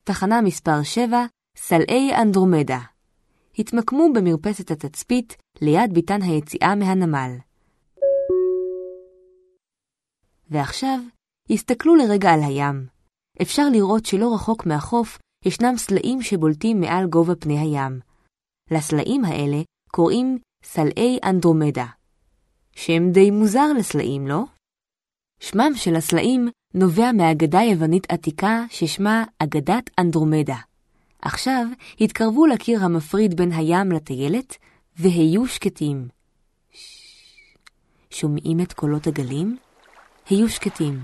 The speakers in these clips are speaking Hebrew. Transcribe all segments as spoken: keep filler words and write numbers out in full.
תחנה מספר שבע, סלעי אנדרומדה. התמקמו במרפסת התצפית ליד ביתן היציאה מהנמל. ועכשיו, הסתכלו לרגע על הים. אפשר לראות שלא רחוק מהחוף ישנם סלעים שבולטים מעל גובה פני הים. לסלעים האלה קוראים סלעי אנדרומדה. שם די מוזר לסלעים, לא? שמם של הסלעים נובע מאגדה יוונית עתיקה ששמה אגדת אנדרומדה. עכשיו התקרבו לקיר המפריד בין הים לטיילת והיו שקטים. שומעים את קולות הגלים? היו שקטים.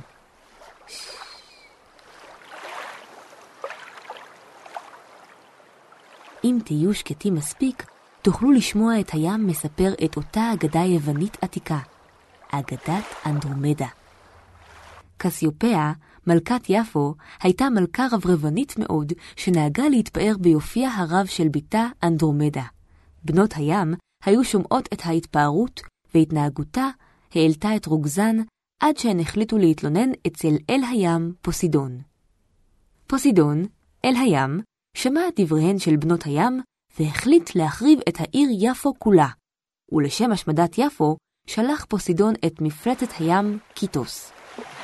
אם תהיו שקטים מספיק, תוכלו לשמוע את הים מספר את אותה אגדה יוונית עתיקה, אגדת אנדרומדה. קסיופאה, מלכת יפו, הייתה מלכה רברבנית מאוד שנהגה להתפאר ביופיה הרב של ביתה אנדרומדה. בנות הים היו שומעות את ההתפארות והתנהגותה העלתה את רוגזן עד שהן החליטו להתלונן אצל אל הים פוסידון. פוסידון, אל הים, שמע את דבריהן של בנות הים והחליט להחריב את העיר יפו כולה, ולשם השמדת יפו שלח פוסידון את מפלצת הים קיטוס.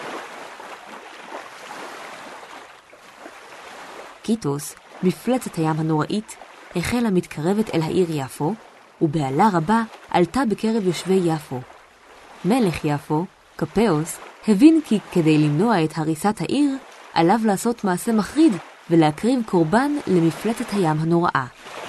קיטוס, מפלצת הים הנוראית, החלה מתקרבת אל העיר יפו, ובעלה רבה עלתה בקרב יושבי יפו. מלך יפו, קפאוס, הבין כי כדי למנוע את הריסת העיר, עליו לעשות מעשה מחריד ולהקריב קורבן למפלצת הים הנוראה.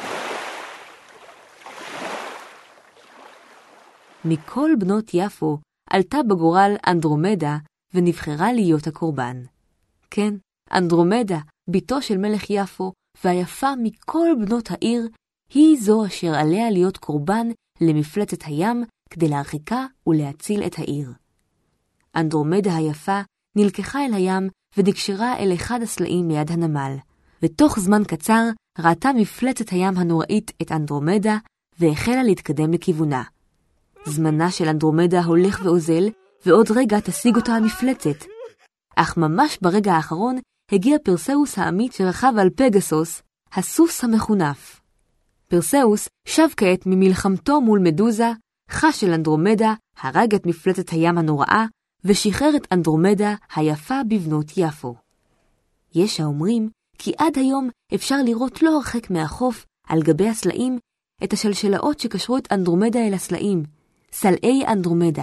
מכל בנות יפו עלתה בגורל אנדרומדה ונבחרה להיות הקורבן. כן, אנדרומדה, ביתו של מלך יפו והיפה מכל בנות העיר, היא זו אשר עליה להיות קורבן למפלצת הים כדי להרחיקה ולהציל את העיר. אנדרומדה היפה נלקחה אל הים ונקשרה אל אחד הסלעים מיד הנמל, ותוך זמן קצר ראתה מפלצת הים הנוראית את אנדרומדה והחלה להתקדם לכיוונה. זמנה של אנדרומדה הולך ואוזל, ועוד רגע תשיג אותה המפלצת. אך ממש ברגע האחרון הגיע פרסאוס האמיץ שרכב על פגסוס, הסוס המחונף. פרסאוס שב כעת ממלחמתו מול מדוזה, חש של אנדרומדה, הרג את מפלצת הים הנוראה, ושחרר את אנדרומדה היפה בבנות יפו. יש האומרים כי עד היום אפשר לראות לא הרחק מהחוף, על גבי הסלעים, את השלשלאות שקשרו את אנדרומדה אל הסלעים, סלעי אנדרומדה.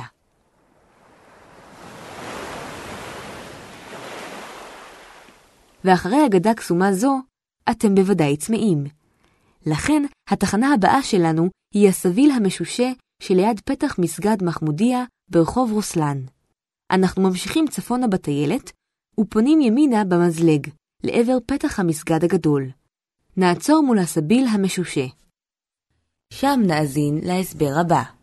ואחרי אגדה קסומה זו, אתם בוודאי צמאים. לכן, התחנה הבאה שלנו היא הסביל המשושה שליד פתח מסגד מחמודיה ברחוב רוסלן. אנחנו ממשיכים צפונה בטיילת, ופונים ימינה במזלג, לעבר פתח המסגד הגדול. נעצור מול הסביל המשושה. שם נאזין להסבר הבא.